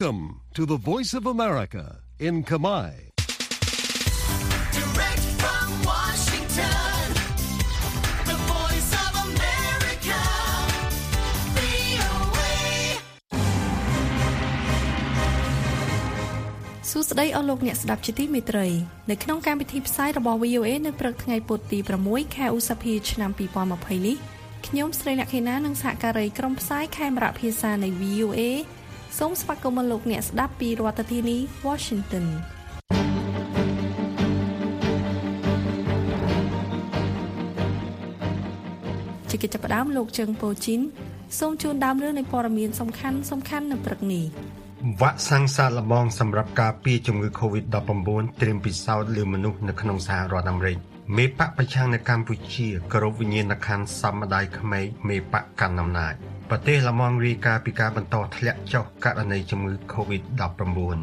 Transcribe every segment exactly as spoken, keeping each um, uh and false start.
Welcome to the Voice of America in Khmer. Direct from Washington, the Voice of America, វី អូ เอ សួស្តីអស់លោកអ្នកស្ដាប់ជាទីមេត្រីនៅក្នុងកម្មវិធីផ្សាយរបស់ វី អូ เอ នៅព្រឹកថ្ងៃពុធទី6ខែឧសភាឆ្នាំពីរពាន់ម្ភៃនេះខ្ញុំស្រីលក្ខិណានិងសហការីក្រុមផ្សាយខេមរៈភាសានៃ វី អូ เอ សូមស្វាគមន៍លោកអ្នកស្ដាប់ពីរដ្ឋធានី Washington ជាកិច្ចផ្ដើមលោកជើងប៉ូជីនសូមជូនដើមរឿងនៃព័ត៌មានសំខាន់សំខាន់នៅព្រឹកនេះវ៉ាក់សាំងសាកល្បងសម្រាប់ការពារជំងឺ កូវីដ ដប់ប្រាំបួន ត្រៀមពិសោធន៍លើមនុស្សនៅក្នុងសហរដ្ឋអាមេរិកមេបកប្រឆាំងនៅកម្ពុជាគោរពវិញ្ញាណក្ខន្ធសម្ម្ដាយក្មេកមេបកកាន់អំណាចប្រទេសឡម៉ង់រាយការណ៍ពីការបន្តធ្លាក់ចុះករណីជំងឺ កូវីដ ដប់ប្រាំបួន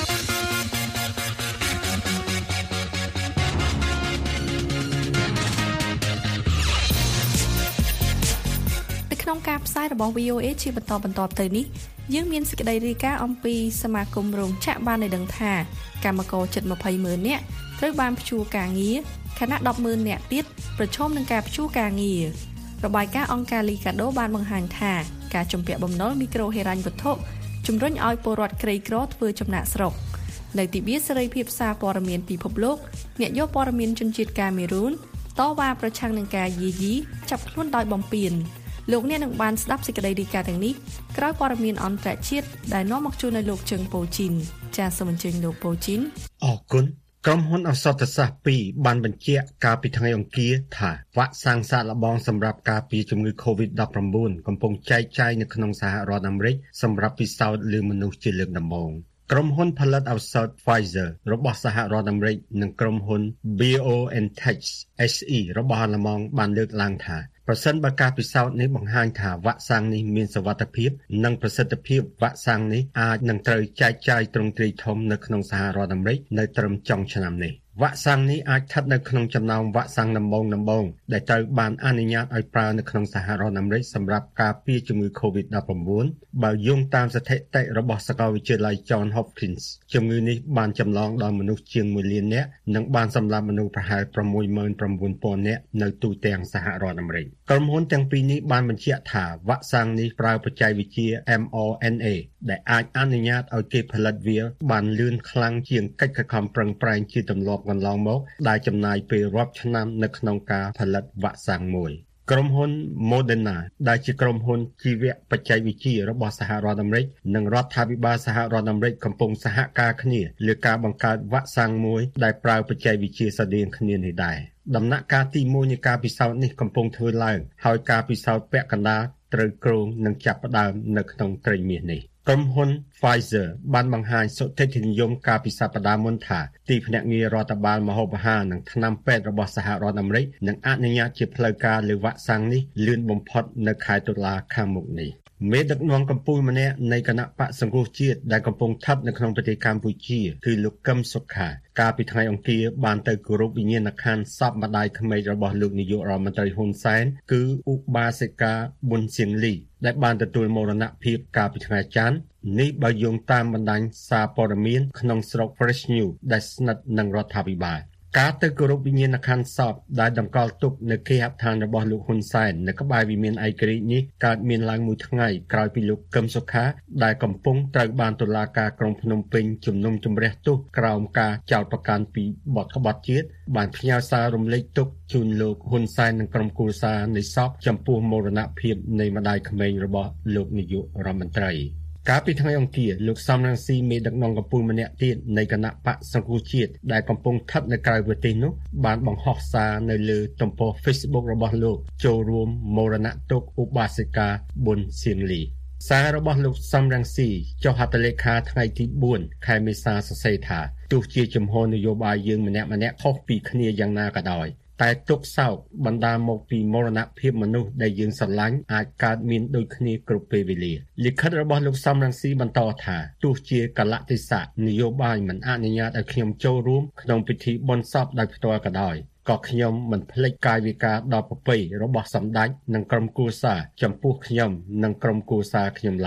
ក្នុងការផ្សាយរបស់ វី អូ เอ ជាបន្តបន្តទៅនេះយើងមានសេចក្តីរាយការណ៍អំពីសមាគមរោងចក្របានឲ្យដឹងថាកម្មករជិតยี่สิบម៉ឺននាក់ត្រូវបានព្យួរការងារខណៈដប់ម៉ឺននាក់ទៀតប្រឈមនឹងការព្យួរការងាររបាយការណ៍អង្គការលីកាដូបានបង្ហាញថាការជំពាក់បំណុលមីក្រូហិរញ្ញវត្ថុជំរុញឲ្យពលរដ្ឋក្រីក្រធ្វើចំណាកស្រុកនៅទីបៀសេរីភាពសារព័ត៌មានពិភពលោកអ្នកយកព័ត៌មានជនជាតិកាមេរូនតវ៉ាប្រឆាំងនឹងការយាយីចាប់ខ្លួនដោយបំពានលោកអ្នកនឹងបានស្ដាប់សេចក្តីរាយការណ៍ទាំងនេះក្រោយព័ត៌មានអន្តរជាតិដែលនាំមកជូនដល់លោកជើងប៉ូជីនចាសសូមអញ្ជើញលោកប៉ូជីនអរគុណក្រុមហ៊ុនឱសថសាស្ត្រពីរបានបញ្ជាក់កាលពីថ្ងៃអង្គារថាវ៉ាក់សាំងសាកល្បងសម្រាប់ការពារជំងឺ កូវីដ ដប់ប្រាំបួន កំពុងចែកចាយនៅក្នុងសហរដ្ឋអាមេរិកសម្រាប់ពិសោធន៍លើមនុស្សជាលើកដំបូងក្រុមហ៊ុនផលិតឱសថ Pfizer របស់សហរដ្ឋអាមេរិកនិងក្រុមហ៊ុន BioNTech អេស អ៊ី របស់អាល្លឺម៉ង់បានលើកឡើងថាប្រសិនបើការពិសោធន៍នេះបង្ហាញថាវ៉ាក់សាំងនេះមានសុវត្ថិភាពនិងប្រសិទ្ធភាពវ៉ាក់សាំងនេះអាចនឹងត្រូវចែកចាយទ្រង់ទ្រាយធំនៅក្នុងសហរដ្ឋអាមេរិកនៅត្រឹមចុងឆ្នាំនេះវ៉ាក់សាំងនេះអាចស្ថិតនៅក្នុងចំណោមវ៉ាក់សាំងដំបូងដំបូងដែលត្រូវបានអនុញ្ញាតឲ្យប្រើនៅក្នុងសហរដ្ឋអាមេរិកសម្រាប់ការពារជំងឺ កូវីដ ដប់ប្រាំបួន បើយោងតាមស្ថិតិរបស់សាកលវិទ្យាល័យ Johns Hopkins ជំងឺនេះបានចម្លងដល់មនុស្សជាងមួយលាននាក់និងបានសម្លាប់មនុស្សប្រហែលsáu mươi chín nghìnនាក់នៅទូទាំងសហរដ្ឋអាមេរិកក្រុមហ៊ុនទាំងពីរនេះបានបញ្ជាក់ថាវ៉ាក់សាំងនេះប្រើបច្ចេកវិទ្យា em R N A ដែលអាចអនុញ្ញាតឲ្យគេផលិតវាបានលឿនខ្លាំងជាងកិច្ចខិតខំប្រឹងប្រែងជាទម្លាប់កន្លងមកដែលចំណាយពេលរាប់ឆ្នាំនៅក្នុងការផលិតវ៉ាក់សាំងមួយក្រុមហ៊ុន Moderna ដែលជាក្រុមហ៊ុនជីវៈបច្ចេកវិទ្យារបស់សហរដ្ឋអាមេរិកនិងរដ្ឋាភិបាលសហរដ្ឋអាមេរិកកំពុងសហការគ្នាលើការបង្កើតវ៉ាក់សាំងមួយដែលប្រើបច្ចេកវិទ្យាស្រដៀងគ្នានេះដែរដំណាក់កាលទីមួយនៃការពិសោធន៍នេះកំពុងធ្វើឡើងហើយការពិសោធន៍ពាក់កណ្ដាលត្រូវគ្រោងនឹងចាប់ផ្ដើមនៅក្នុងត្រីមាសនេះក្រុមហ៊ុន Pfizer បានបង្ហាញសុទិដ្ឋិនិយមកាលពីសប្តាហ៍មុនថាទីភ្នាក់ងាររដ្ឋបាលម្ហូបអាហារនិងថ្នាំពេទ្យរបស់សហរដ្ឋអាមេរិកនឹងអនុញ្ញាតជាផ្លូវការលើវ៉ាក់សាំងនេះលឿនបំផុតនៅខែតុលាខាងមុខនេះមេដឹកនាំកម្ពុជាម្នាក់នៃគណៈបកសង្គ្រោះជាតិដែលកំពុងស្ថិតនៅក្នុងប្រទេសកម្ពុជាគឺលោកកឹមសុខាកាលពីថ្ងៃអង្គារបានទៅគោរពវិញ្ញាណក្ខន្ធសពម្ដាយក្មេករបស់លោកនាយករដ្ឋមន្ត្រីហ៊ុនសែនគឺឧបាសិកាប៊ុនសៀងលីដែលបានទទួលមរណភាពកាលពីថ្ងៃច័ន្ទនេះបើយោងតាមបណ្ដាញសារព័ត៌មានក្នុងស្រុក Fresh News ដែលស្និទ្ធនឹងរដ្ឋាភិបាលការទៅគោរពវិញ្ញាណក្ខន្ធសពដែលតម្កល់ទុកនៅគេហដ្ឋានរបស់លោកហ៊ុនសែននៅក្បែរវិមានឯករាជ្យនេះកើតមានឡើងមួយថ្ងៃក្រោយពីលោកកឹមសុខាដែលកំពុងត្រូវបានតុលាការក្រុងភ្នំពេញជំនុំជម្រះទោសក្រោមការចោទប្រកាន់ពីបទក្បត់ជាតិបានផ្ញើសាររំលែកទុក្ខជូនលោកហ៊ុនសែននិងក្រុមគ្រួសារនៃសពចំពោះមរណភាពនៃម្ដាយក្មេងរបស់លោកនាយករដ្ឋមន្ត្រីកាលពីថ្ងៃអង្គារលោកសំរងស៊ីមេដឹកនាំកម្ពុជាម្នាក់ទៀតនៃគណៈបកសង្គ្រោះជាតិដែលកំពុងស្ថិតនៅក្រៅប្រទេសនោះបានបង្ហោះសារនៅលើទំព័រ Facebook របស់លោកចូលរួមមរណទុក្ខឧបាសិកាប៊ុនសៀងលីសាររបស់លោកសំរងស៊ីចុះហត្ថលេខាថ្ងៃទីbốnខែមេសាសរសេរថាទោះជាជំហរនយោបាយយើងម្នាក់ម្នាក់ខុសពីគ្នាយ៉ាងណាក៏ដោយតែទុក្ខសោកបណ្ដាលមកពីមរណភាពមនុស្សដែលយើងស្រឡាញ់អាចកើតមានដូចគ្នាគ្រប់ពេលវេលាលិខិតរបស់លោកសំរងស៊ីបន្តថាទោះជាកលៈទេសៈនយោបាយមិនអនុញ្ញាតឲ្យខ្ញុំចូលរួមក្នុងពិធីបុណ្យសពដោយផ្ទាល់ក៏ដោយក៏ខ្ញុំមិនភ្លេចកាយវិការដ៏ប្រពៃរបស់សម្ដេចនិងក្រុមគ្រួសារចំពោះខ្ញុំនិងក្រុមគ្រួសារខ្ញុំឡើយ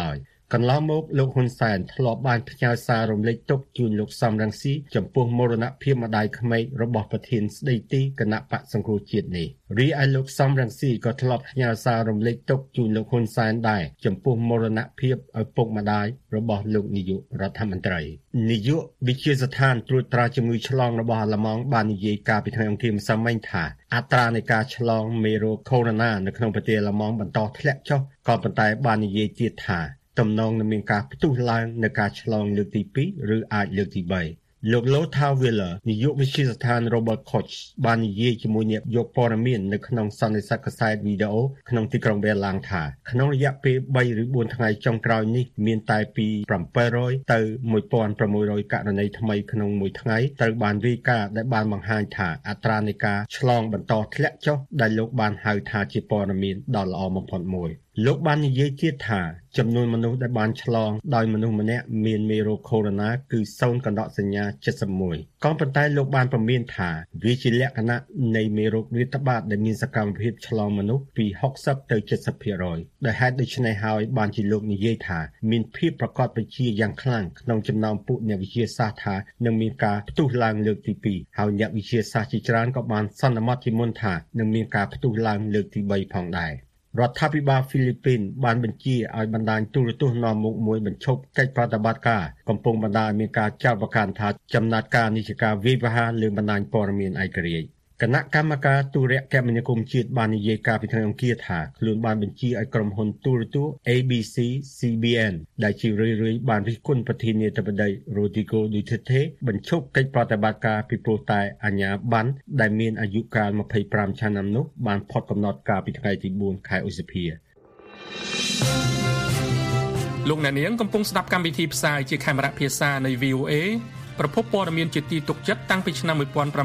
កន្លងមកលោកហ៊ុនសែនធ្លាប់បានផ្ញើសាររំលែកទុក្ខជូនលោកសំរងស៊ីចំពោះមរណភាពម្ដាយក្មេករបស់ប្រធានស្ដីទីគណៈបក្សសង្គ្រោះជាតិនេះរីឯលោកសំរងស៊ីក៏ធ្លាប់ផ្ញើសាររំលែកទុក្ខជូនលោកហ៊ុនសែនដែរចំពោះមរណភាពឪពុកម្ដាយរបស់លោកនាយករដ្ឋមន្ត្រីនាយកវិទ្យាស្ថានត្រួតត្រាជំងឺឆ្លងរបស់អាល្លឺម៉ង់បាននិយាយកាលពីថ្ងៃអង្គារម្សិលមិញថាអត្រានៃការឆ្លងមេរោគកូវីដ នៅក្នុងប្រទេសអាល្លឺម៉ង់បន្តធ្លាក់ចុះក៏ប៉ុន្តែបាននិយាយទៀតថាទំនងនឹងមានការផ្ទុះឡើងនៅការឆ្លងលើកទីពីរឬអាចលើកទីបីលោក Lothar Wieler នាយកវិទ្យាស្ថាន Robert Koch បាននិយាយជាមួយអ្នកយកព័ត៌មាននៅក្នុងសន្និសីទកាសែតវីដេអូក្នុងទីក្រុង Berlin ថាក្នុងរយៈពេលបីឬបួនថ្ងៃចុងក្រោយនេះមានតែពីbảy trămទៅmột nghìn sáu trămករណីថ្មីក្នុងមួយថ្ងៃត្រូវបានរាយការណ៍ដែលបានបង្ហាញថាអត្រានៃការឆ្លងបន្តធ្លាក់ចុះដែលលោកបានហៅថាជាព័ត៌មានដ៏ល្អបំផុតមួយលោកបាននិយាយទៀតថាចំនួនមនុស្សដែលបានឆ្លងដោយមនុស្សម្នាក់មានមេរោគកូវីដ គឺសូន្យកណ្ដកសញ្ញា七十一ក៏ប៉ុន្តែលោកបានប្រមានថាវាជាលក្ខណៈនៃមេរោគរាតត្បាតដែលមានសកម្មភាពឆ្លងមនុស្សពីหกสิบទៅเจ็ดสิบភាគរយដោយហេតុដូច្នេះហើយបានជាលោកនិយាយថាមានភាពប្រកបប្រជាយ៉ាងខ្លាំងក្នុងចំណោមពួកអ្នកវិទ្យាសាស្ត្រថានឹងមានការផ្ទុះឡើងលើកទីពីរហើយអ្នកវិទ្យាសាស្ត្រជាច្រើនក៏បានសន្មតជាមុនថានឹងមានការផ្ទុះឡើងលើកទីបីផងដែររដ្ឋាភិបាលហ្វីលីពីនបានបញ្ជាឲ្យបណ្ដាញទូរទស្សន៍នាំមុខមួយបញ្ឈប់កិច្ចប្រតិបត្តិការកំពុងបណ្ដាលឲ្យមានការចោទប្រកាន់ថាចំណាត់ការនេះជាការវាយប្រហារលើបណ្ដាញព័ត៌មានឯករាជ្យគណៈកម្មការទូរគមនាគមន៍ជាតិបាននិយាយកាលពីថ្ងៃអង្គារថាខ្លួនបានបញ្ជាឲ្យក្រុមហ៊ុនទូរទស្សន៍ A B C C B N ដែលជារឿយៗបានរិះគន់ប្រធានាធិបតី Rodrigo Duterte បញ្ឈប់កិច្ចប្រតិបត្តិការពីព្រោះតែអាជ្ញាប័ណ្ណដែលមានអាយុកាលยี่สิบห้าឆ្នាំនោះបានផុតកំណត់កាលពីថ្ងៃទីbốnខែឧសភាលោកអ្នកនាងកំពុងស្ដាប់កម្មវិធីផ្សាយជាខេមរៈភាសានៃ V O Aប្រភពព័ត៌មានជាទីទុកចិត្តតាំងពីឆ្នាំnineteen fifty-five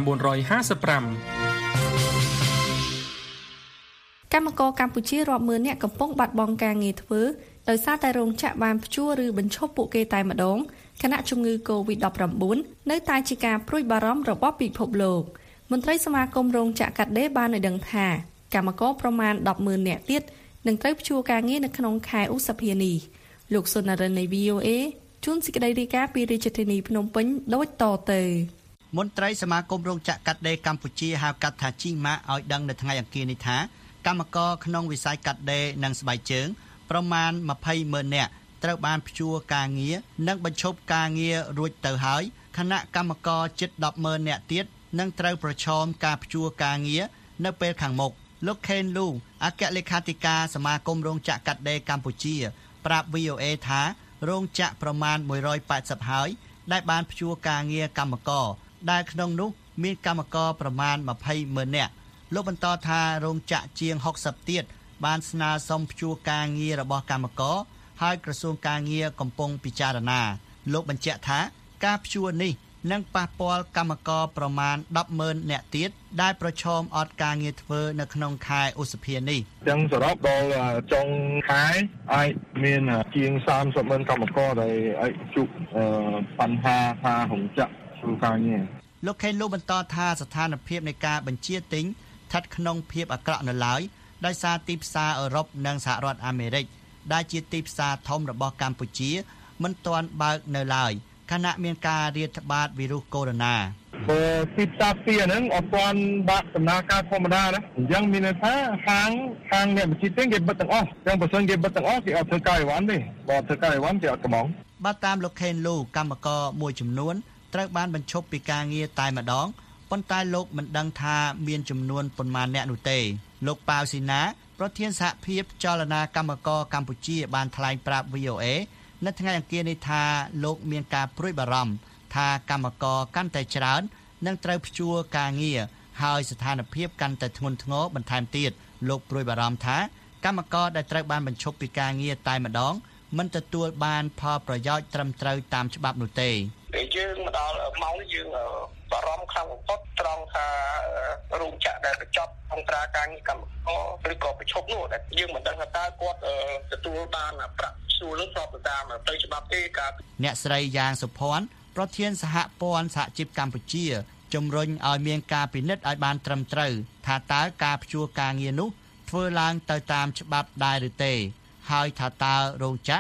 កម្មករកម្ពុជារាប់ម៉ឺននាក់កំពុងបាត់បង់ការងារធ្វើដោយសារតែរោងចក្របានព្យួរឬបញ្ឈប់ពួកគេតែម្ដងខណៈជំងឺ កូវីដ -nineteen នៅតែជាការព្រួយបារម្ភរបស់ពិភពលោកមន្ត្រីសមាគមរោងចក្រកាត់ដេរបានឲ្យដឹងថាកម្មករប្រមាណtenម៉ឺននាក់ទៀតនឹងត្រូវព្យួរការងារនៅក្នុងខែឧសភានេះលោកសុនរិននៃ V O A ជួនសេចក្តីរាយការណ៍ពីរាជធានីភ្នំពេញដូចតទៅមន្ត្រីសមាគមរោងចក្រកាត់ដេរកម្ពុជាហៅកាត់ថាជីម៉ាឲ្យដឹងនៅថ្ងៃអង្គារនេះថាកម្មករក្នុងវិស័យកាត់ដេរនិងស្បែកជើងប្រមាណtwentyម៉ឺននាក់ត្រូវបានព្យួរការងារនិងបញ្ឈប់ការងាររួចទៅហើយខណៈកម្មករជិតtenម៉ឺននាក់ទៀតនឹងត្រូវប្រឈមការព្យួរការងារនៅពេលខាងមុខលោក Ken Lu អគ្គលេខាធិការសមាគមរោងចក្រកាត់ដេរកម្ពុជាប្រាប់ V O A ថារោងចក្រប្រមាណone hundred eightyហើយដែលបានព្យួរការងារកម្មករដែលក្នុងនោះមានកម្មករប្រមាណtwentyម៉ឺននាក់លោកបន្តថារោងចក្រជាងsixtyទៀតបានស្នើសុំព្យួរការងាររបស់កម្មករហើយក្រសួងការងារកំពុងពិចារណាលោកបញ្ជាក់ថាការព្យួរនេះនឹងប៉ះពាល់កម្មករប្រមាណtenម៉ឺននាក់ទៀតដែលប្រឈមអត់ការងារធ្វើនៅក្នុងខែឧសភានេះទាំងសរុបដល់ចុងខែអាចមានជាងthirtyម៉ឺនកម្មករដែលអាចជួបបញ្ហាថារោងចក្រធ្វើការងារលោកខេនលោកបន្តថាស្ថានភាពនៃការបញ្ជាទិញស្ថិតក្នុងភាពអាក្រក់នៅឡើយដោយសារទីផ្សារអឺរ៉ុបនិងសហរដ្ឋអាមេរិកដែលជាទីផ្សារធំរបស់កម្ពុជាមិនទាន់បើកនៅឡើយខណៈមានការរាតត្បាតវីរុសកូវីដបើទីផ្សារពីហ្នឹងអត់ទាន់បើកដំណើរការធម្មតាណាអញ្ចឹងមានន័យថាហាងហាងអ្នកបញ្ជាទិញគេបិទទាំងអស់ទាំងបើសិនគេបិទទាំងអស់គេអត់ធ្វើការអីវ៉ាន់ទេបើធ្វើការអីវ៉ាន់គេអត់កំងបើតាមលោកខេនលូកម្មករមួយចំនួនត្រូវបានបញ្ឈប់ពីការងារតែម្ដងប៉ុន្តែលោកមិនដឹងថាមានចំនួនប៉ុន្មានអ្នកនោះទេលោកប៉ាវស៊ីណាប្រធានសហភាពចលនាកម្មករកម្ពុជាបានថ្លែងប្រាប់ V O A នៅថ្ងៃអង្គារនេះថាលោកមានការព្រួយបារម្ភថាកម្មករកាន់តែច្រើននឹងត្រូវព្យួរការងារហើយស្ថានភាពកាន់តែធ្ងន់ធ្ងរបន្ថែមទៀតលោកព្រួយបារម្ភថាកម្មករដែលត្រូវបានបញ្ឈប់ពីការងារតែម្ដងមិនទទួលបានផលប្រយោជន៍ត្រឹមត្រូវតាមច្បាប់នោះទេពេលយើងមកដល់ម៉ោងនេះយើងបារម្ភខ្លាំងបំផុតត្រង់ថារោងចក្រដែលបញ្ចប់អង្គការការងារកម្មករឬក៏បញ្ឈប់នោះដែលយើងមិនដឹងថាតើគាត់ទទួលបានប្រាក់ឈ្នួលនឹងស្របទៅតាមផ្លូវច្បាប់ទេការអ្នកស្រីយ៉ាងសុភ័ណ្ឌប្រធានសហព័ន្ធសហជីពកម្ពុជាជំរុញឲ្យមានការពិនិត្យឲ្យបានត្រឹមត្រូវថាតើការព្យួរការងារនោះធ្វើឡើងទៅតាមច្បាប់ដែរឬទេហើយថាតើរោងចក្រ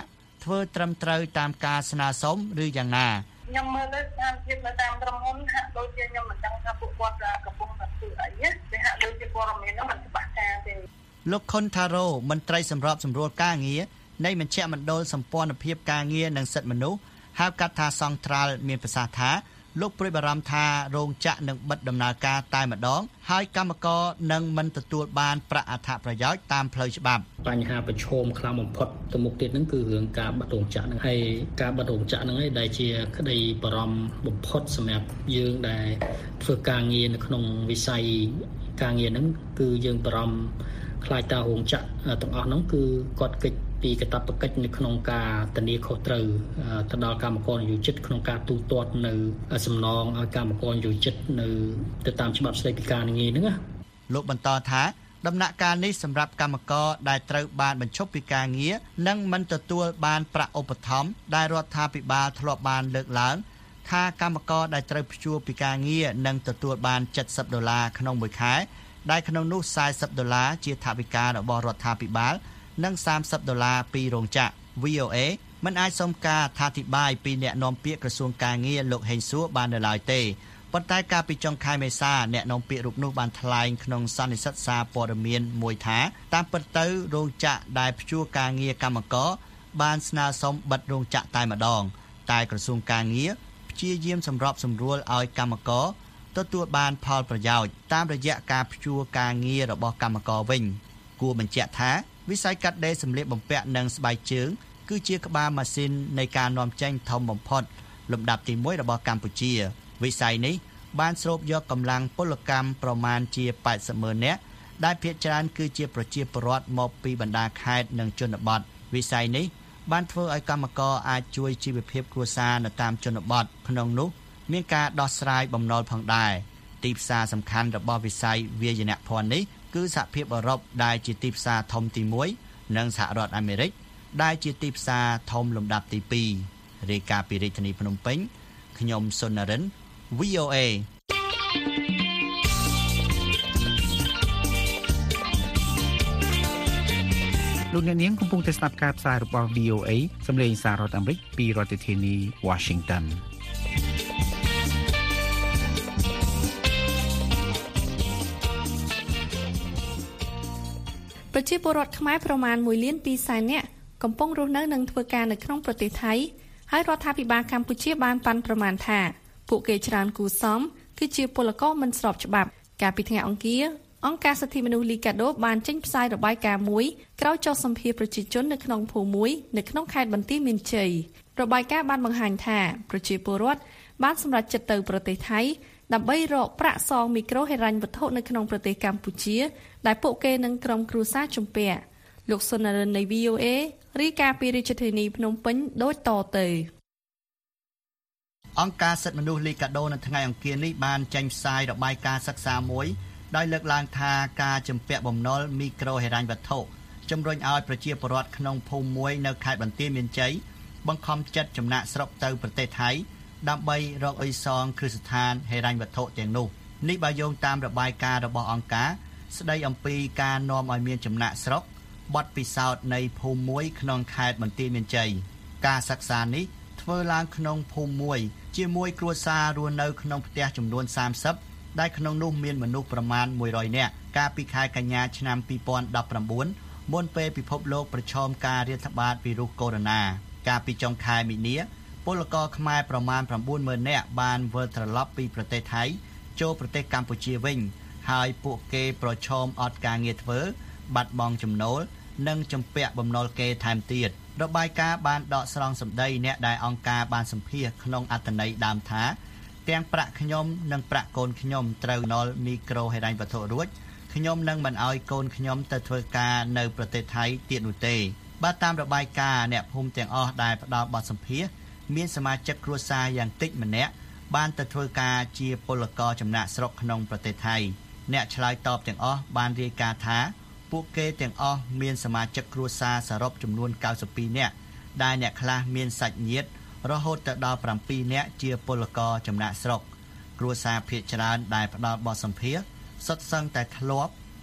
ធ្វើត្រឹមត្រូវតាមការស្នើសុំឬយ៉ាងណាខ្ញុំមើលទៅស្ថានភាពនៅតាមក្រុមហ៊ុនហាក់ដូចជាខ្ញុំមិនដឹងថាពួកគាត់កំពុងតែធ្វើអីទេហាក់ដូចជាព័ត៌មាននោះមិនច្បាស់ការទេលោកខុនថារ៉ូមន្ត្រីសម្របសម្រួលការងារនៃមជ្ឈមណ្ឌលសម្ព័ន្ធភាពការងារនិងសិទ្ធិមនុស្សហៅកាត់ថាសង្ត្រាល់មានប្រសាសន៍ថាលោកព្រួយបារម្ភថារោងចក្រនឹងបិទដំណើរការតែម្ដងហើយកម្មករនឹងមិនទទួលបានប្រាក់អត្ថប្រយោជន៍តាមផ្លូវច្បាប់បញ្ហាប្រឈមខ្លាំងបំផុតទៅមុខទៀតហ្នឹងគឺរឿងការបិទរោងចក្រហ្នឹងហើយការបិទរោងចក្រហ្នឹងឯងដែលជាក្តីបារម្ភបំផុតសម្រាប់យើងដែលធ្វើការងារនៅក្នុងវិស័យការងារហ្នឹងគឺយើងបារម្ភខ្លាចតើរោងចក្រទាំងអស់ហ្នឹងគឺគាត់កិច្ចពីកាតព្វកិច្ចនៅក្នុងការធានាខុសត្រូវទៅដល់កម្មករនិយោជិតក្នុងការទូទាត់នៅសំណងឲ្យកម្មករនិយោជិតនៅទៅតាមច្បាប់ស្តីពីការងារហ្នឹងណាលោកបន្តថាដំណាក់កាលនេះសម្រាប់កម្មករដែលត្រូវបានបញ្ឈប់ពីការងារនិងមិនទទួលបានប្រាក់ឧបត្ថម្ភដែលរដ្ឋាភិបាលធ្លាប់បានលើកឡើងថាកម្មករដែលត្រូវព្យួរពីការងារនឹងទទួលបានเจ็ดสิบដុល្លារក្នុងមួយខែដែលក្នុងនោះสี่สิบដុល្លារជាថវិការបស់រដ្ឋាភិបាលនិងសាមសិបដុល្លារពីរោងចក្រ វី អូ เอ មិនអាចសុំការអធិប្បាយពីអ្នកនាំពាក្យក្រសួងការងារលោកហេងសួរបាននៅឡើយទេប៉ុន្តែកាលពីចុងខែមេសាអ្នកនាំពាក្យរូបនោះបានថ្លែងក្នុងសន្និសីទសារព័ត៌មានមួយថាតាមពិតទៅរោងចក្រដែលព្យួរការងារកម្មករបានស្នើសុំបិទរោងចក្រតែម្ដងតែក្រសួងការងារព្យាយាមសម្របសម្រួលឲ្យកម្មករទទួលបានផលប្រយោជន៍តាមរយៈការព្យួរការងាររបស់កម្មករវិញគួរបញ្ជាក់ថាវិស័យកាត់ដេរសម្លៀកបំពាក់និងស្បែកជើងគឺជាក្បាលម៉ាស៊ីននៃការនាំចេញធំបំផុតលំដាប់ទីមួយរបស់កម្ពុជាវិស័យនេះបានស្រូបយកកម្លាំងពលកម្មប្រមាណជាแปดสิบម៉ឺននាក់ដែលភាគច្រើនគឺជាប្រជាពលរដ្ឋមកពីបណ្ដាខេត្តនិងជនបទវិស័យនេះបានធ្វើឲ្យកម្មករអាចជួយជីវភាពគ្រួសារនៅតាមជនបទក្នុងនោះមានការដោះស្រាយបំណុលផងដែរទីផ្សារសំខាន់របស់វិស័យវាយនភ័ណ្ឌនេះគឺសហភាពអឺរ៉ុបដែលជាទីផ្សារធំទីមួយនិងសហរដ្ឋអាមេរិកដែលជាទីផ្សារធំលំដាប់ទីពីររាយការណ៍ពីរាជធានីភ្នំពេញខ្ញុំសុននរិន វី អូ เอលោកអ្នកនាងកំពុងតែស្ដាប់ការផ្សាយរបស់ វី អូ เอ សម្លេងសាររដ្ឋអាមេរិកពីរដ្ឋធានី Washington ប្រជាពលរដ្ឋខ្មែរប្រមាណមួយលានពីរសែននាក់កំពុងរស់នៅនិងធ្វើការនៅក្នុងប្រទេសថៃហើយរដ្ឋាភិបាលកម្ពុជាបានប៉ាន់ប្រមាណថាពួកគេច្រើនគួសមគឺជាពលករមិនស្របច្បាប់កាលពីថ្ងៃអង្គារអង្គការសិទ្ធិមនុស្សលីកាដូបានចេញផ្សាយរបាយការណ៍មួយក្រោយចុះសម្ភាសប្រជាជននៅក្នុងភូមិមួយនៅក្នុងខេត្តបន្ទាយមានជ័យរបាយការណ៍បានបង្ហាញថាប្រជាពលរដ្ឋបានសម្រេចចិត្តទៅប្រទេសថៃដើម្បីរកប្រាក់សងមីក្រូហិរញ្ញវត្ថុនៅក្នុងប្រទេសកម្ពុជាដែលពួកគេនឹងក្រុមគ្រួសារជំពាក់លោកសុននរិននៃ វី អូ เอ រាយការណ៍ពីរាជធានីភ្នំពេញដូចតទៅអង្គការសិទ្ធិមនុស្សលីកាដូនៅថ្ងៃអង្គារនេះបានចេញផ្សាយរបាយការណ៍សិក្សាមួយដោយលើកឡើងថាការជំពាក់បំណុលមីក្រូហិរញ្ញវត្ថុជំរុញឲ្យប្រជាពលរដ្ឋក្នុងភូមិមួយនៅខេត្តបន្ទាយមានជ័យបង្ខំចិត្តចំណាក់ស្រុកទៅប្រទេសថៃដើម្បីរកអ៊ុយសងគ្រឹះស្ថានហិរញ្ញវត្ថុទាំងនោះនេះបើយោងតាមរបាយការណ៍របស់អង្គការស្ដីអំពីការនាំឲ្យមានចំណាក់ស្រុកបទពិសោធន៍នៃភូមិមួយក្នុងខេត្តបន្ទាយមានជ័យការសិក្សានេះធ្វើឡើងក្នុងភូមិមួយជាមួយគ្រួសាររស់នៅក្នុងផ្ទះចំនួនសាមសិបដែលក្នុងនោះមានមនុស្សប្រមាណមួយរយនាក់កាលពីខែកញ្ញាឆ្នាំពីរពាន់ដប់ប្រាំបួនមុនពេលពិភពលោកប្រឈមការរាតត្បាតវីរុសកូវីដ កាលពីចុងខែមីនាពលករខ្មែរប្រមាណប្រាំបួនម៉ឺននាក់បានវិលត្រឡប់ពីប្រទេសថៃចូលប្រទេសកម្ពុជាវិញហើយពួកគេប្រឈមអត់ការងារធ្វើបាត់បង់ចំណូលនិងជំពាក់បំណុលគេថែមទៀតរបាយការណ៍បានដកស្រង់សម្ដីអ្នកដែលអង្គការបានសម្ភាសក្នុងអត្ថន័យដើមថាទាំងប្រាក់ខ្ញុំនិងប្រាក់កូនខ្ញុំត្រូវណុលមីក្រូហិរញ្ញវត្ថុរួចខ្ញុំនឹងមិនឲ្យកូនខ្ញុំទៅធ្វើការនៅប្រទេសថៃទៀតនោះទេបើតាមរបាយការណ៍អ្នកភូមិទាំងអស់ដែលផ្ដល់បទសម្ភាសមានសមាជិកគ្រួសារយ៉ាងតិចម្នាក់បានទៅធ្វើការជាពលករចំណាក់ស្រុកក្នុងប្រទេសថៃអ្នកឆ្លើយតបទាំងអស់បានរាយការណ៍ថាពួកគេទាំងអស់មានសមាជិកគ្រួសារសរុបចំនួនកៅសិបពីរនាក់ដែលអ្នកខ្លះមានសាច់ញាតិរហូតទៅដល់ប្រាំពីរនាក់ជាពលករចំណាក់ស្រុកគ្រួសារភាគច្រើនដែលផ្ដល់បទសម្ភាសសុទ្ធសឹងតែធ្លាប់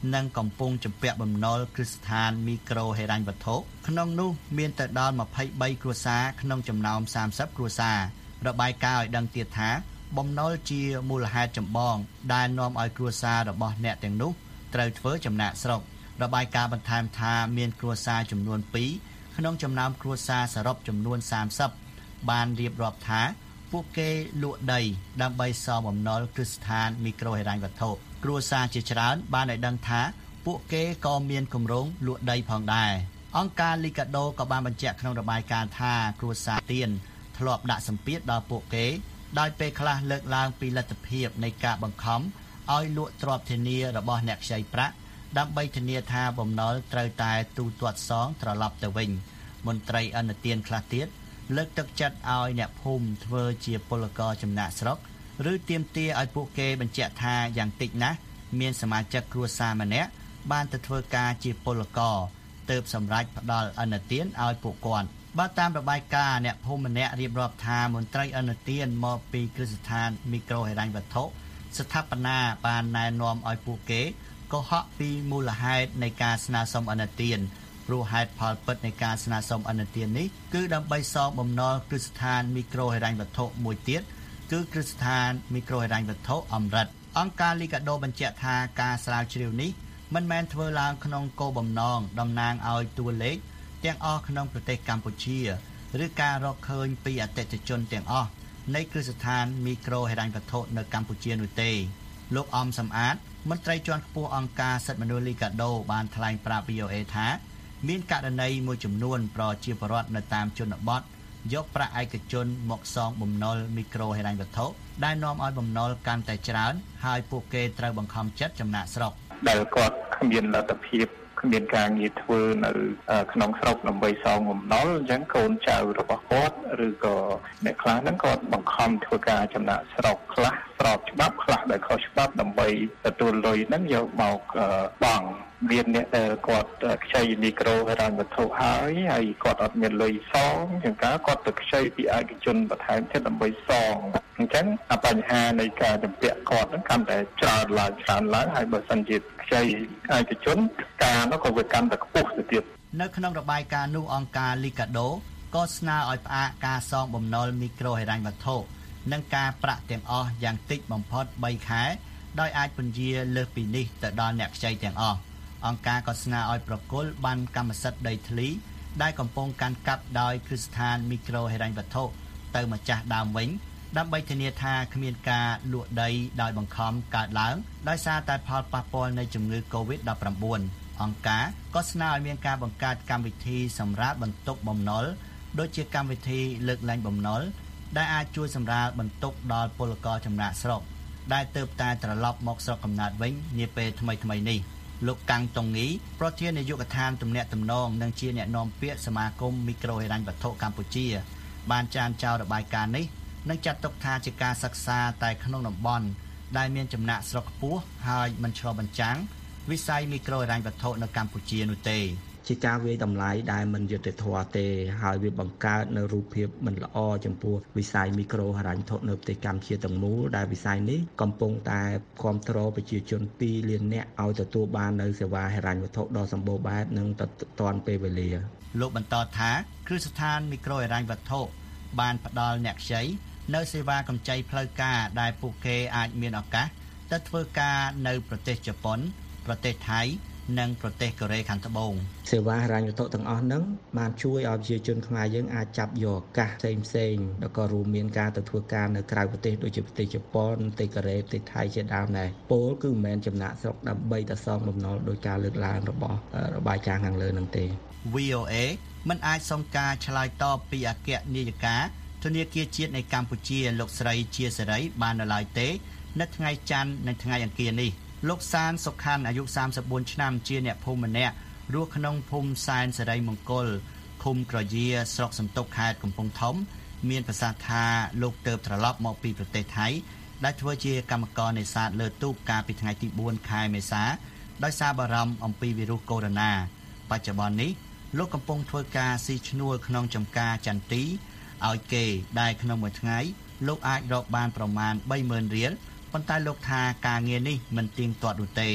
និងកំពុងជំពាក់បំណុលគ្រឹះស្ថានមីក្រូហិរញ្ញវត្ថុក្នុងនោះមានទៅដល់ម្ភៃបីគ្រួសារក្នុងចំណោមសាមសិបគ្រួសាររបាយការណ៍ឲ្យដឹងទៀតថាបំណុលជាមូលហេតុចម្បងដែលនាំឲ្យគ្រួសាររបស់អ្នកទាំងនោះត្រូវធ្វើចំណាកស្រុករបាយការណ៍បន្ថែមថាមានគ្រួសារចំនួនពីរក្នុងចំណោមគ្រួសារសរុបចំនួនសាមសិបបានរៀបរាប់ថាពួកគេលក់ដីដើម្បីសងបំណុលគ្រឹះស្ថានមីក្រូហិរញ្ញវត្ថុគ្រួសារជាច្រើនបានឲ្យដឹងថាពួកគេក៏មានគម្រោងលក់ដីផងដែរអង្គការលីកាដូក៏បានបញ្ជាក់ក្នុងរបាយការណ៍ថាគ្រួសារទៀនធ្លាប់ដាក់សម្ពាធដល់ពួកគេដោយពេលខ្លះលើកឡើងពីលទ្ធភាពនៃការបង្ខំឲ្យលក់ទ្រព្យធានារបស់អ្នកខ្ចីប្រាក់ដើម្បីធានាថាបំណុលត្រូវតែទូទាត់សងត្រឡប់ទៅវិញមន្ត្រីអនុទានខ្លះទៀតលើកទឹកចិត្តឲ្យអ្នកភូមិធ្វើជាពលករចំណាក់ស្រុកឬទាមទារឲ្យពួកគេបញ្ជាក់ថាយ៉ាងតិចណាស់មានសមាជិកគ្រួសារម្នាក់បានទៅធ្វើការជាពលករទើបសម្រេចផ្ដល់អនុទានឲ្យពួកគាត់បើតាមរបាយការណ៍អ្នកភូមិម្នាក់រៀបរាប់ថាមន្ត្រីអនុទានមកពីគ្រឹះស្ថានមីក្រូហិរញ្ញវត្ថុស្ថាបនាបានណែនាំឲ្យពួកគេកុហកពីមូលហេតុនៃការស្នើសុំអនុទានព្រោះហេតុផលពិតនៃការស្នើសុំអនុទាននេះគឺដើម្បីសងបំណុលគ្រឹះស្ថានមីក្រូហិរញ្ញវត្ថុមួយទៀតគឺគ្រឹះស្ថានមីក្រូហិរញ្ញវត្ថុអមរិតអង្គការលីកាដូបញ្ជាក់ថាការស្រាវជ្រាវនេះមិនមែនធ្វើឡើងក្នុងគោលបំណងតំណាងឲ្យតួលេខទាំងអស់ក្នុងប្រទេសកម្ពុជាឬការរកឃើញពីអតិថិជនទាំងអស់នៃគ្រឹះស្ថានមីក្រូហិរញ្ញវត្ថុនៅកម្ពុជានោះទេលោកអំសំអាតមន្ត្រីជាន់ខ្ពស់អង្គការសិទ្ធិមនុស្សលីកាដូបានថ្លែងប្រាប់ វី អូ អេ ថាមានករណីមួយចំនួនប្រជាពលរដ្ឋនៅតាមជនបទយកប្រាក់ឯកជនមកសងបំណុលមីក្រូហិរញ្ញវត្ថុដែលនាំឲ្យបំណុលកាន់តែច្រើនហើយពួកគេត្រូវបង្ខំចិត្តចំណាកស្រុកដែលគាត់គ្មានលទ្ធភាពគ្មានការងារធ្វើនៅក្នុងស្រុកដើម្បីសងបំណុលអញ្ចឹងកូនចៅរបស់គាត់ឬក៏អ្នកខ្លះហ្នឹងគាត់បង្ខំធ្វើការចំណាកស្រុកខ្លះស្របច្បាប់ខ្លះដែលខុសច្បាប់ដើម្បីទទួលលុយហ្នឹងយកមកបង់មានអ្នកដែលគាត់ខ្ចីមីក្រូហិរញ្ញវត្ថុហើយហើយគាត់អត់មានលុយសងអញ្ចឹងគាត់ទៅខ្ចីពីឯកជនបន្ថែមទៀតដើម្បីសងអញ្ចឹងបញ្ហានៃការជំពាក់គាត់ហ្នឹងកាន់តែច្រើនឡើងច្រើនឡើងហើយបើសិនជាខ្ចីឯកជនការនោះក៏វាកាន់តែខ្ពស់ទៅទៀតនៅក្នុងរបាយការណ៍នោះអង្គការលីកាដូក៏ស្នើឲ្យផ្អាកការសងបំណុលមីក្រូហិរញ្ញវត្ថុនិងការប្រាក់ទាំងអស់យ៉ាងតិចបំផុតបីខែដោយអាចពន្យាលើសពីនេះទៅដល់អ្នកខ្ចីទាំងអស់អង្គការក៏ស្នើឲ្យប្រគល់បានកម្មសិទ្ធិដីធ្លីដែលកំពុងកាន់កាប់ដោយគ្រឹះស្ថានមីក្រូហិរញ្ញវត្ថុទៅម្ចាស់ដើមវិញដើម្បីធានាថាគ្មានការលក់ដីដោយបង្ខំកើតឡើងដោយសារតែផលប៉ះពាល់នៃជំងឺ កូវីដ ដប់ប្រាំបួន អង្គការក៏ស្នើឲ្យមានការបង្កើតកម្មវិធីសម្រាប់បន្ទុកបំណុលដូចជាកម្មវិធីលើកលែងបំណុលដែលអាចជួយសម្រាលបន្ទុកដល់ពលករចំណាកស្រុកដែលទើបតែត្រឡប់មកស្រុកកំណើតវិញនាពេលថ្មីៗនេះលោកកាំងតុងងីប្រធាននាយកដ្ឋានទំនាក់ទំនងនិងជាអ្នកនាំពាក្យសមាគមមីក្រូហិរញ្ញវត្ថុកម្ពុជាបានចានចោលរបាយការណ៍នេះនិងចាត់ទុកថាជាការសិក្សាតែក្នុងតំបន់ដែលមានចំណាក់ស្រុកខ្ពស់ហើយមិនឆ្លុះបញ្ចាំងវិស័យមីក្រូហិរញ្ញវត្ថុនៅកម្ពុជានោះទេជាការវាយតម្លៃដែលមិនយុត្តិធម៌ទេហើយវាបង្កើតនៅរូបភាពមិនល្អចំពោះវិស័យមីក្រូហិរញ្ញវត្ថុនៅប្រទេសកម្ពុជាទាំងមូលដែលវិស័យនេះកំពុងតែគ្រប់គ្រងប្រជាជនពីរលាននាក់ឲ្យទទួលបាននៅសេវាហិរញ្ញវត្ថុដ៏សម្បូរបែបនិងទាន់ពេលវេលាលោកបន្តថាគ្រឹះស្ថានមីក្រូហិរញ្ញវត្ថុបានផ្ដល់អ្នកខ្ចីនៅសេវាកម្ចីផ្លូវការដែលពួកគេអាចមានឱកាសទៅធ្វើការនៅប្រទេសជប៉ុនប្រទេសថៃនិងប្រទេសកូរ៉េខាងត្បូងសេវាហិរញ្ញវត្ថុទាំងអស់ហ្នឹងបានជួយឲ្យប្រជាជនខ្មែរយើងអាចចាប់យកឱកាសផ្សេងផ្សេងแล้วក៏រួមមានការទៅធ្វើការនៅក្រៅប្រទេសដូចជាប្រទេសជប៉ុនប្រទេសកូរ៉េប្រទេសថៃជាដើមដែរពលគឺមិនមែនចំណាក់ស្រុកដើម្បីទៅសងបំណុលដោយការលើកឡើងរបស់របាយការណ៍ខាងលើហ្នឹងទេវី អូ អេ មិនអាចសុំការឆ្លើយតបពីអគ្គនាយិកាធនាគារជាតិនៃកម្ពុជាលោកស្រីជាសេរីបាននៅឡើយទេនៅថ្ងៃច័ន្ទនិងថ្ងៃអង្គារនេះលោកសានសុខាន់អាយុសាមសិបបួនឆ្នាំជាអ្នកភូមិម្នាក់រស់ក្នុងភូមិសែនសេរីមង្គលឃុំក្រយាស្រុកសន្ទុកខេត្តកំពង់ធំមានប្រសាសន៍ថាលោកទើបត្រឡប់មកពីប្រទេសថៃដែលធ្វើជាកម្មករនេសាទលើទូកកាលពីថ្ងៃទីបួនខែមេសាដោយសារបារម្ភអំពីវីរុសកូវីដ បច្ចុប្បន្ននេះលោកកំពុងធ្វើការស៊ីឈ្នួលក្នុងចំការចន្ទទីឲ្យគេដែលក្នុងមួយថ្ងៃលោកអាចរកបានប្រមាណ បីម៉ឺនរៀលប៉ុន្តែលោកថាការងារនេះមិនទៀងទាត់នោះទេ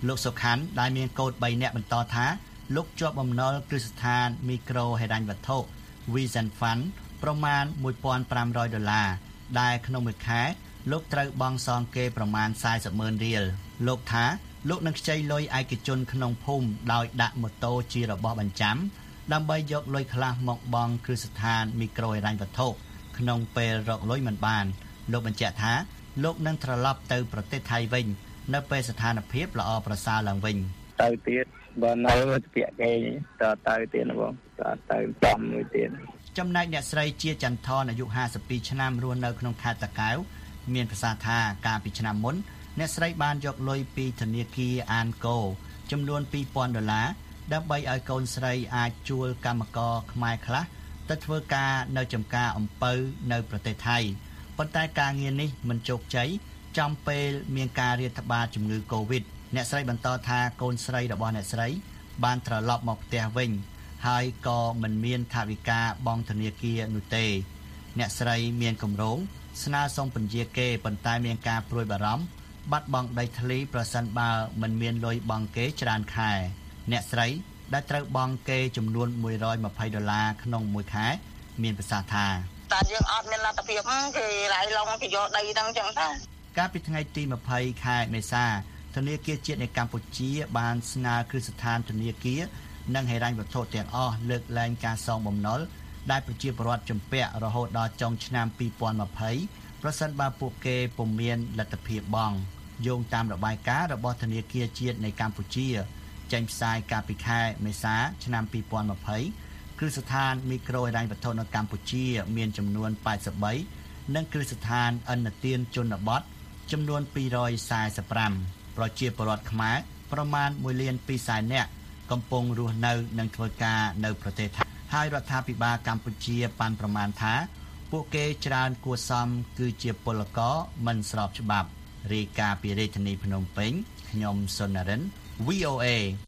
លោកសុខាន់ដែលមានកូនបីនាក់បន្តថាលោកជាប់បំណុលគ្រឹះស្ថានមីក្រូហិរញ្ញវត្ថុ Vision Fund ប្រមាណមួយពាន់ប្រាំរយដុល្លារដែលក្នុងមួយខែលោកត្រូវបង់សងគេប្រមាណសែនម៉ឺនរៀលលោកថាលោកនឹងខ្ចីលុយឯកជនក្នុងភូមិដោយដាក់ម៉ូតូជារបស់បញ្ចាំដើម្បីយកលុយខ្លះមកបង់គ្រឹះស្ថានមីក្រូហិរញ្ញវត្ថុក្នុងពេលរកលុយមិនបានលោកបញ្ជាក់ថាលោកនឹងត្រឡប់ទៅប្រទេសថៃវិញនៅពេលស្ថានភាពល្អប្រសើរឡើងវិញទៅទៀតបើនៅទៅពាក្យគេតទៅទៀតបងតទៅចំមួយទៀតចំណែកអ្នកស្រីជាចន្ទថនអាយុห้าสิบពីរឆ្នាំរស់នៅក្នុងខេត្តតាកែវមានប្រសាសន៍ថាកាលពីឆ្នាំមុនអ្នកស្រីបានយកលុយពីធនាគារអានកូចំនួនពីរពាន់ដុល្លារដើម្បីឲ្យកូនស្រីអាចជួលកម្មករខ្មែរខ្លះទៅធ្វើការនៅចំការអំពៅនៅប្រទេសថៃប៉ុន្តែការងារនេះមិនជោគជ័យចំពេលមានការរាតត្បាតជំងឺ Covid អ្នកស្រីបន្តថាកូនស្រីរបស់អ្នកស្រីបានត្រឡប់មកផ្ទះវិញហើយក៏មិនមានថវិកាបង់ធនាគារនោះទេអ្នកស្រីមានគម្រោងស្នើសុំពន្យាគេប៉ុន្តែមានការព្រួយបារម្ភបាត់បង់ដីធ្លីប្រសិនបើមិនមានលុយបង់គេច្រើនខែអ្នកស្រីដែលត្រូវបង់គេចំនួនមួយរយម្ភៃដុល្លារក្នុងមួយខែមានប្រសាសន៍ថាតែយើងអត់មានលទ្ធភាពគេរៃឡងគេយកដីហ្នឹងចឹងទៅកាលពីថ្ងៃទីម្ភៃខែមេសាធនាគារជាតិនៃកម្ពុជាបានស្នើគ្រឹះស្ថានធនាគារនិងហិរញ្ញវត្ថុទាំងអស់លើកលែងការសងបំណុលដែលប្រជាពលរដ្ឋជំពាក់រហូតដល់ចុងឆ្នាំពីរពាន់ម្ភៃប្រសិនបើពួកគេពុំមានលទ្ធភាពបង់យោងតាមរបាយការណ៍របស់ធនាគារជាតិនៃកម្ពុជាចេញផ្សាយកាលពីខែមេសាឆ្នាំពីរពាន់ម្ភៃគ្រឹះស្ថានមីក្រូហិរញ្ញវត្ថុនៅកម្ពុជាមានចំនួន八十三និងគ្រឹះស្ថានអន្តរជាតិជនបទចំនួនពីររយសែសិបប្រាំប្រជាពលរដ្ឋខ្មែរប្រមាណមួយលានពីរសែននាក់កំពុងរស់នៅនិងធ្វើការនៅប្រទេសថៃហើយរដ្ឋាភិបាលកម្ពុជាបានប្រមាណថាពួកគេច្រើនគួរសមគឺជាពលករមិនស្របច្បាប់រាយការណ៍ពីរាជធានីភ្នំពេញខ្ញុំសុននរិន វី អូ เอ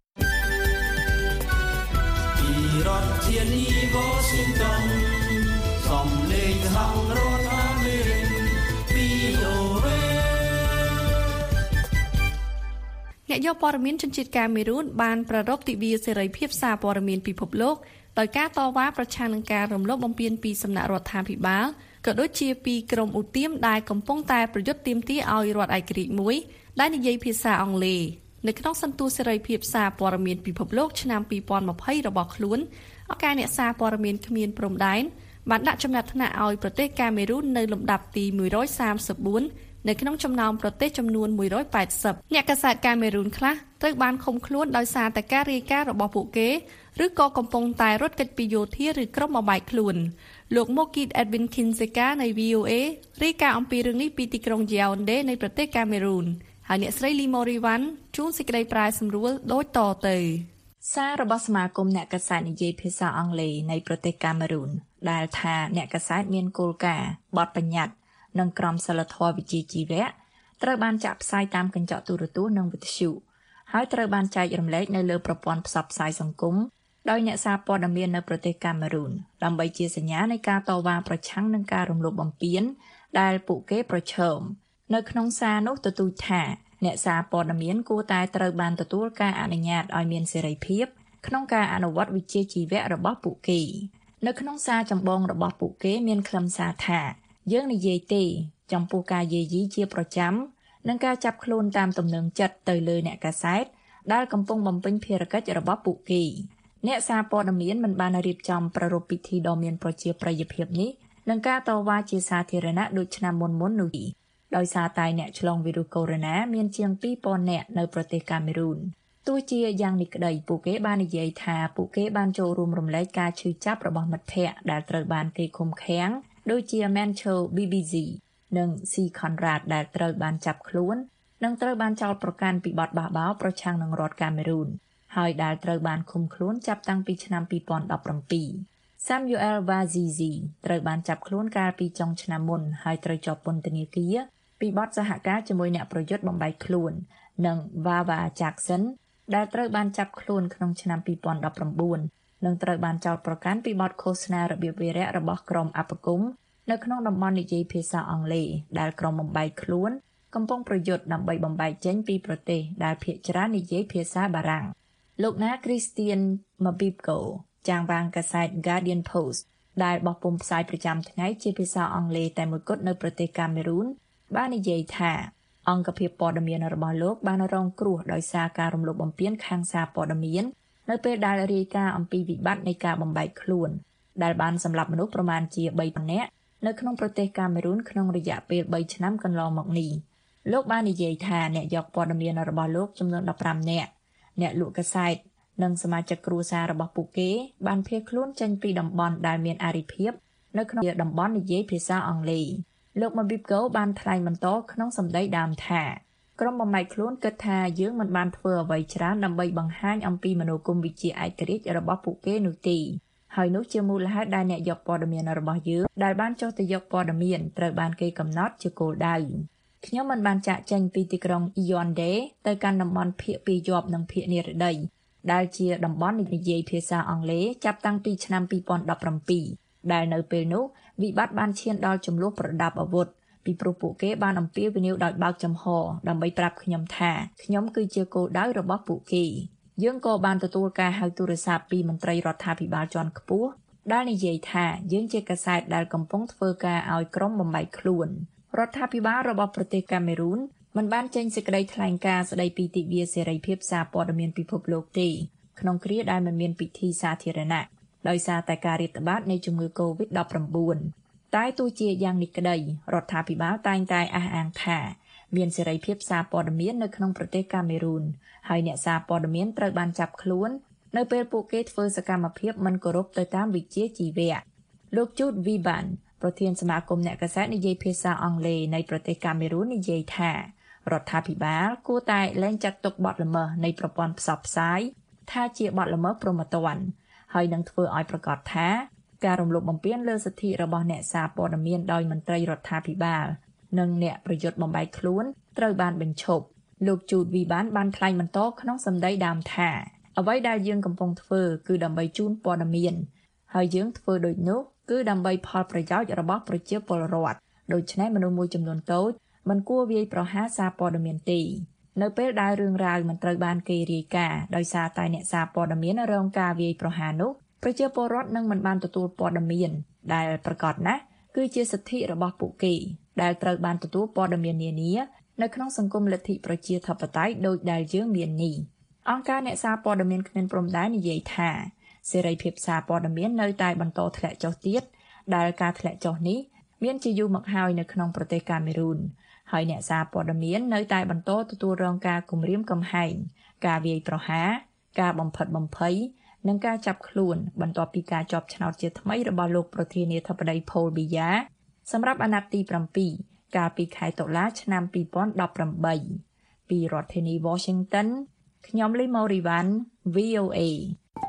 ពីរដ្ឋធានី Washington សំឡេងហៅរដ្ឋអាមេរិក វី អូ เอអ្នកយកព័ត៌មានជនជាតិកាមេរូនបានប្រារព្ធទិវាសេរីភាពសារព័ត៌មានពិភពលោកដោយការតវ៉ាប្រឆាំងនឹងការរំលោភបំពានពីសំណាក់រដ្ឋាភិបាលក៏ដូចជាពីក្រុមឧទាមដែលកំពុងតែប្រយុទ្ធទាមទារឲ្យរដ្ឋឯករាជ្យមួយដែលនិយាយភាសាអង់គ្លេសនៅក្នុងសន្ទុះសេរីភាពសារព័ត៌មានពិភពលោកឆ្នាំពីរពាន់ម្ភៃរបស់ខ្លួនអង្គការអ្នកសារព័ត៌មានគ្មានព្រំដែនបានដាក់ចំណាត់ថ្នាក់ឲ្យប្រទេសកាមេរូននៅលំដាប់ទីមួយរយសាមសិបបួននៅក្នុងចំណោមប្រទេសចំនួនមួយរយแปดสิบអ្នកកាសែតកាមេរូនខ្លះត្រូវបានឃុំខ្លួនដោយសារតែការរាយការណ៍របស់ពួកគេឬក៏កំពុងតែរត់គេចពីយោធាឬក្រុមបំបែកខ្លួនលោក Mokit Edwin Kinzeka នៃ វី អូ เอ រាយការណ៍អំពីរឿងនេះពីទីក្រុង Yaoundé នៃប្រទេសកាមេរូនហើយអ្នកស្រី Limoriwan ជួនសេចក្តីប្រែសម្រួលដូចតទៅសាររបស់សមាគមអ្នកកាសែតនិយាយភាសាអង់គ្លេសនៃប្រទេសកាមេរូនដែលថាអ្នកកាសែតមានគោលការណ៍បទបញ្ញត្តិនិងក្រមសីលធម៌វិជ្ជាជីវៈត្រូវបានចាក់ផ្សាយតាមកញ្ចក់ទូរទស្សន៍និងវិទ្យុហើយត្រូវបានចែករំលែកនៅលើប្រព័ន្ធផ្សព្វផ្សាយសង្គមដោយអ្នកសារព័ត៌មាននៅប្រទេសកាមេរូនដើម្បីជាសញ្ញានៃការតវ៉ាប្រឆាំងនឹងការរំលោភបំពានដែលពួកគេប្រឈមនៅក្នុងសារនោះទទូចថាអ្នកសារព័ត៌មានគួរតែត្រូវបានទទួលការអនុញ្ញាតឲ្យមានសេរីភាពក្នុងការអនុវត្តវិជ្ជាជីវៈរបស់ពួកគេនៅក្នុងសារចម្បងរបស់ពួកគេមានខ្លឹមសារថាយើងនិយាយទេចំពោះការយាយីជាប្រចាំនិងការចាប់ខ្លួនតាមទំនឹងចិត្តទៅលើអ្នកកាសែតដែលកំពុងបំពេញភារកិច្ចរបស់ពួកគេអ្នកសារព័ត៌មានមិនបានរៀបចំប្រារព្ធពិធីដ៏មានប្រជាប្រិយភាពនេះនឹងការតវ៉ាជាសាធារណៈដូចឆ្នាំមុនមុននោះទេដោយសារតែអ្នកឆ្លងវីរុសកូវីដ -មានជាងពីរពាន់នាក់នៅប្រទេសកាមេរូនទោះជាយ៉ាងនេះក្តីពួកគេបាននិយាយថាពួកគេបានចូលរួមរំលែកការឈឺចាប់របស់មិត្តភ័ក្តិដែលត្រូវបានគេឃុំឃាំងដូចជា Mancho ប៊ី ប៊ី ហ្ស៊ី និង C Conrad ដែលត្រូវបានចាប់ខ្លួននិងត្រូវបានចោទប្រកាន់ពីបទបះបោរប្រឆាំងនឹងរដ្ឋកាមេរូនហើយដែលត្រូវបានឃុំខ្លួនចាប់តាំងពីឆ្នាំពីរពាន់ដប់ប្រាំពីរ Samuel Wazizi ត្រូវបានចាប់ខ្លួនកាលពីចុងឆ្នាំមុនហើយត្រូវជាប់ពន្ធនាគារពីបទសហការជាមួយអ្នកប្រយុទ្ធបំបែកខ្លួននិង Wawa Jackson ដែលត្រូវបានចាប់ខ្លួនក្នុងឆ្នាំពីរពាន់ដប់ប្រាំបួននិងត្រូវបានចោទប្រកាន់ពីបទឃោសនារបៀបវារៈរបស់ក្រុមអបគមនៅក្នុងតំបន់និយាយភាសាអង់គ្លេសដែលក្រុមបំបែកខ្លួនកំពុងប្រយុទ្ធដើម្បីបំបែកចេញពីប្រទេសដែលភាគច្រើននិយាយភាសាបារាំងលោកណា Christian Mabibko ចាងវាងកាសែត Guardian Post ដែលបោះពុម្ពផ្សាយប្រចាំថ្ងៃជាភាសាអង់គ្លេសតែមួយគត់នៅប្រទេសកាមេរូនបាននិយាយថាអង្គភាពព័ត៌មានរបស់លោកបានរងគ្រោះដោយសារការរំលោភបំពានខាងសារព័ត៌មាននៅពេលដែលរាយការណ៍អំពីវិបត្តិនៃការបំបែកខ្លួនដែលបានសម្លាប់មនុស្សប្រមាណជាបីនាក់នៅក្នុងប្រទេសកាមេរូនក្នុងរយៈពេលបីឆ្នាំកន្លងមកនេះលោកបាននិយាយថាអ្នកយកព័ត៌មានរបស់លោកចំនួនដប់ប្រាំនាក់អ្នកលក់កាសែតនិងសមាជិកគ្រួសាររបស់ពួកគេបានភៀសខ្លួនចេញពីតំបន់ដែលមានអារិភាពនៅក្នុងតំបន់និយាយភាសាអង់គ្លេសលោក Mabibko បានថ្លែងបន្តក្នុងសម្ដីដើមថាក្រុមបំបែកខ្លួនគិតថាយើងមិនបានធ្វើអ្វីច្រើនដើម្បីបង្ហាញអំពីមនោគមវិជ្ជាឯករាជ្យរបស់ពួកគេនោះទេហើយនោះជាមូលហេតុដែលអ្នកយកព័ត៌មានរបស់យើងដែលបានចុះទៅយកព័ត៌មានត្រូវបានគេកំណត់ជាគោលដៅខ្ញុំមិនបានចាក់ចេញពីទីក្រុង Yaoundé ទៅកាន់តំបន់ភាគពីរយប់និងភាគនិរតីដែលជាតំបន់និយាយភាសាអង់គ្លេសចាប់តាំងពីឆ្នាំពីរពាន់ដប់ប្រាំពីរដែលនៅពេលនោះវិបត្តិបានឈានដល់ចំនួនប្រដាប់អាវុធពីព្រោះពួកគេបានអំពាវនាវដោយបើកចំហដើម្បីប្រាប់ខ្ញុំថាខ្ញុំគឺជាគោលដៅរបស់ពួកគេយើងក៏បានទទួលការហៅទូរស័ព្ទពីមន្ត្រីរដ្ឋាភិបាលជាន់ខ្ពស់ដែលនិយាយថាយើងជាកាសែតដែលកំពុងធ្វើការឲ្យក្រុមបំបែកខ្លួនរដ្ឋាភិបាលរបស់ប្រទេសកាមេរូនមិនបានចេញសេចក្តីថ្លែងការណ៍ស្តីពីទិវាសេរីភាពសារព័ត៌មានពិភពលោកទេក្នុងគ្រាដែលមិនមានពិធីសាធារណៈដោយសារតែការរាតត្បាតនៃជំងឺ កូវីដ ដប់ប្រាំបួន តែទោះជាយ៉ាងនេះក្តីរដ្ឋាភិបាលតែងតែអះអាងថាមានសេរីភាពសារព័ត៌មាននៅក្នុងប្រទេសកាមេរូនហើយអ្នកសារព័ត៌មានត្រូវបានចាប់ខ្លួននៅពេលពួកគេធ្វើសកម្មភាពមិនគោរពទៅតាមវិជ្ជាជីវៈលោក Jude Viban ប្រធានសមាគមអ្នកកាសែតនិយាយភាសាអង់គ្លេសនៃប្រទេសកាមេរូននិយាយថារដ្ឋាភិបាលគួរតែលែងចាត់ទុកបទល្មើសនៃប្រព័ន្ធផ្សព្វផ្សាយថាជាបទល្មើសព្រហ្មទណ្ឌហើយនឹងធ្វើឲ្យប្រកាសថាការរំលោភបំពានលើសិទ្ធិរបស់អ្នកសារព័ត៌មានដោយមន្ត្រីរដ្ឋាភិបាលនិងអ្នកប្រយុទ្ធបំបែកខ្លួនត្រូវបានបញ្ឈប់លោក Jude Viban បានថ្លែងបន្តក្នុងសម្ដីដើមថាអ្វីដែលយើងកំពុងធ្វើគឺដើម្បីជូនព័ត៌មានហើយយើងធ្វើដូចនោះគឺដើម្បីផលប្រយោជន៍របស់ប្រជាពលរដ្ឋដូច្នេះមនុស្សមួយចំនួនតូចមិនគួរវាយប្រហារសារព័ត៌មានទេនៅពេលដែលរឿងរ៉ាវមិនត្រូវបានគេរាយការណ៍ដោយសារតែអ្នកសារព័ត៌មានរងការវាយប្រហារនោះប្រជាពលរដ្ឋនឹងមិនបានទទួលព័ត៌មានដែលប្រកាសណាស់គឺជាសិទ្ធិរបស់ពួកគេដែលត្រូវបានទទួលព័ត៌មាននានានៅក្នុងសង្គមលទ្ធិប្រជាធិបតេយ្យដូចដែលយើងមាននេះអង្គការអ្នកសារព័ត៌មានគ្មានព្រំដែននិយាយថាសេរីភាពសារព័ត៌មាននៅតែបន្តធ្លាក់ចុះទៀតដែលការធ្លាក់ចុះនេះមានជាយូរមកហើយនៅក្នុងប្រទេសកាមេរូនហើយអ្នកសារព័ត៌មាននៅតែបន្តទទួលរងការគំរាមកំហែងការវាយប្រហារការបំផិតបំភ័យនិងការចាប់ខ្លួនបន្ទាប់ពីការជាប់ឆ្នោតជាថ្មីរបស់លោកប្រធានាធិបតី Paul Biya សម្រាប់អាណត្តិទីប្រាំពីរកាលពីខែតុលាឆ្នាំពីរពាន់ដប់ប្រាំបីពីរដ្ឋធានី Washington ខ្ញុំលីម៉ូរីវ៉ាន់ វី អូ អេ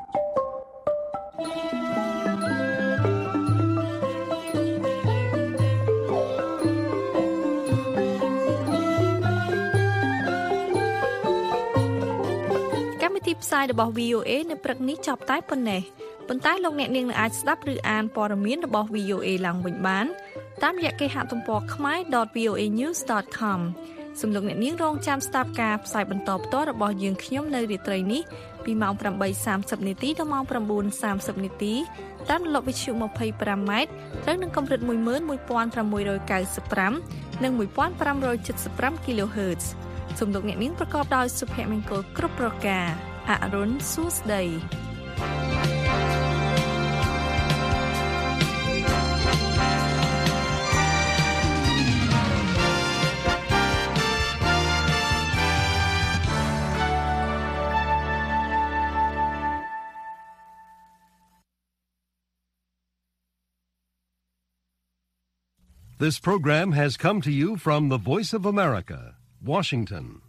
ផ្សាយរបស់ វី អូ អេ នៅព្រឹកនេះចប់តែប៉ុណ្ណេះប៉ុន្តែលោកអ្នកនាងនឹងអាចស្ដាប់ឬអានព័ត៌មានរបស់ វី អូ អេ ឡើងវិញបានតាមរយៈគេហទំព័រ khmae.ដត វី អូ អេ news ដត com សូមលោកអ្នកនាងរងចាំស្ដាប់ការផ្សាយបន្តផ្ទាល់របស់យើងខ្ញុំនៅរាត្រីនេះពីម៉ោង ប្រាំបីសាមសិប នាទីដល់ម៉ោង ប្រាំបួនសាមសិប នាទីតាមរលកវិទ្យុ ម្ភៃប្រាំ ម៉ែត្រត្រូវនឹងកម្រិត មួយម៉ឺនមួយពាន់ប្រាំមួយរយកៅសិបប្រាំ និង មួយពាន់ប្រាំរយ칠សិបប្រាំ kHz សូមលោកអ្នកនាងប្រកបដោយសុភមង្គលគ្រប់ប្រការអរុនសួស្ដី This program has come to you from the Voice of America, Washington.